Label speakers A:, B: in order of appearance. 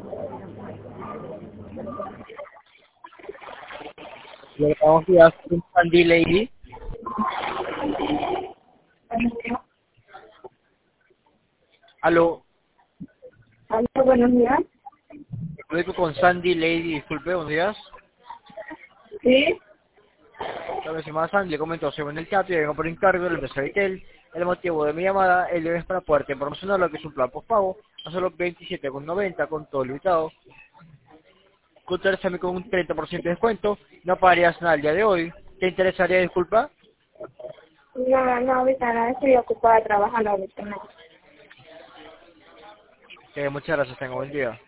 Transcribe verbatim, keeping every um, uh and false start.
A: Le vamos a dar un Sandy Lady. Aló,
B: Aló, buenos días.
A: me comunico con Sandy Lady, disculpe, buenos días.
B: Sí,
A: La semana Sandy le comento, según el chat, y vengo por encargo del empresa Vitel. El motivo de mi llamada el es para poder promocionar lo que es un plan postpago a solo veintisiete con noventa con todo limitado. Contrarrestarme con un treinta por ciento de descuento, no pagarías nada el día de hoy. ¿Te interesaría, disculpa?
B: no, no, ahorita no estoy ocupada trabajando ahorita, no.
A: Que muchas gracias, tengo buen día.